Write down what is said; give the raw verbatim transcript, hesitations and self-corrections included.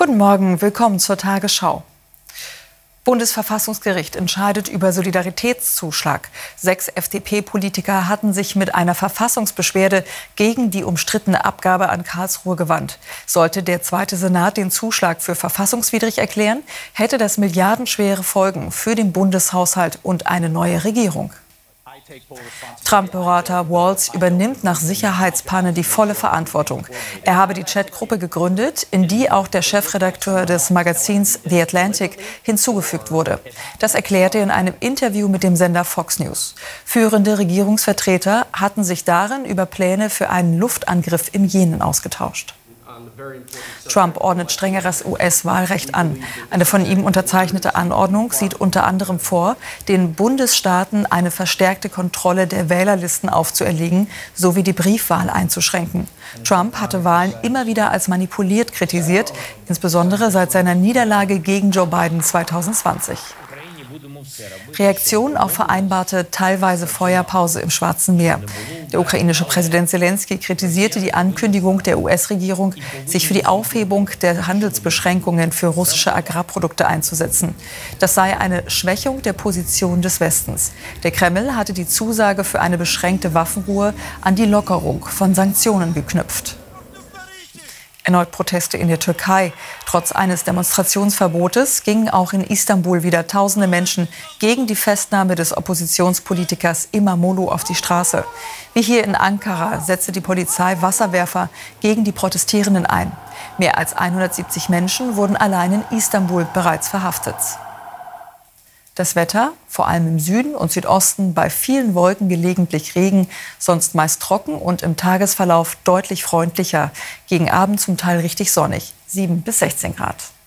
Guten Morgen, willkommen zur Tagesschau. Bundesverfassungsgericht entscheidet über Solidaritätszuschlag. Sechs F D P-Politiker hatten sich mit einer Verfassungsbeschwerde gegen die umstrittene Abgabe an Karlsruhe gewandt. Sollte der zweite Senat den Zuschlag für verfassungswidrig erklären, hätte das milliardenschwere Folgen für den Bundeshaushalt und eine neue Regierung. Trump-Berater Walz übernimmt nach Sicherheitspanne die volle Verantwortung. Er habe die Chatgruppe gegründet, in die auch der Chefredakteur des Magazins The Atlantic hinzugefügt wurde. Das erklärte er in einem Interview mit dem Sender Fox News. Führende Regierungsvertreter hatten sich darin über Pläne für einen Luftangriff im Jemen ausgetauscht. Trump ordnet strengeres U S-Wahlrecht an. Eine von ihm unterzeichnete Anordnung sieht unter anderem vor, den Bundesstaaten eine verstärkte Kontrolle der Wählerlisten aufzuerlegen, sowie die Briefwahl einzuschränken. Trump hatte Wahlen immer wieder als manipuliert kritisiert, insbesondere seit seiner Niederlage gegen Joe Biden zweitausendzwanzig. Reaktion auf vereinbarte teilweise Feuerpause im Schwarzen Meer. Der ukrainische Präsident Selenskyj kritisierte die Ankündigung der U S-Regierung, sich für die Aufhebung der Handelsbeschränkungen für russische Agrarprodukte einzusetzen. Das sei eine Schwächung der Position des Westens. Der Kreml hatte die Zusage für eine beschränkte Waffenruhe an die Lockerung von Sanktionen geknüpft. Erneut Proteste in der Türkei. Trotz eines Demonstrationsverbotes gingen auch in Istanbul wieder tausende Menschen gegen die Festnahme des Oppositionspolitikers İmamoğlu auf die Straße. Wie hier in Ankara setzte die Polizei Wasserwerfer gegen die Protestierenden ein. Mehr als hundertsiebzig Menschen wurden allein in Istanbul bereits verhaftet. Das Wetter, vor allem im Süden und Südosten, bei vielen Wolken gelegentlich Regen, sonst meist trocken und im Tagesverlauf deutlich freundlicher. Gegen Abend zum Teil richtig sonnig, sieben bis sechzehn Grad.